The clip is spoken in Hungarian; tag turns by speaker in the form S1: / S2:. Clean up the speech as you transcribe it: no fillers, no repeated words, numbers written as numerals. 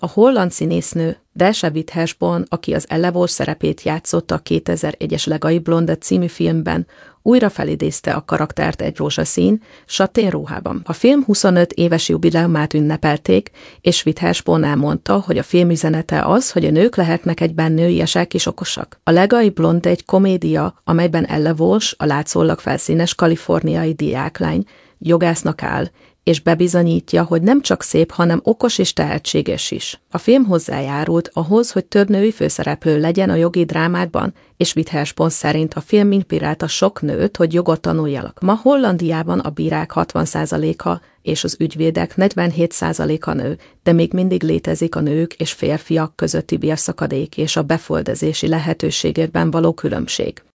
S1: A holland színésznő Dasha Witherspoon, aki az Elle Walsh szerepét játszotta a 2001-es Legai Blonde című filmben, újra felidézte a karaktert egy rózsaszín, satén ruhában. A film 25 éves jubileumát ünnepelték, és Witherspoon elmondta, hogy a film üzenete az, hogy a nők lehetnek egyben nőiesek és okosak. A Legai Blonde egy komédia, amelyben Elle Walsh, a látszólag felszínes kaliforniai diáklány, jogásznak áll, és bebizonyítja, hogy nem csak szép, hanem okos és tehetséges is. A film hozzájárult ahhoz, hogy több női főszereplő legyen a jogi drámákban, és Witherspoon szerint a film inspirálta sok nőt, hogy jogot tanuljanak. Ma Hollandiában a bírák 60%-a és az ügyvédek 47%-a nő, de még mindig létezik a nők és férfiak közötti bérszakadék és a befoldezési lehetőségekben való különbség.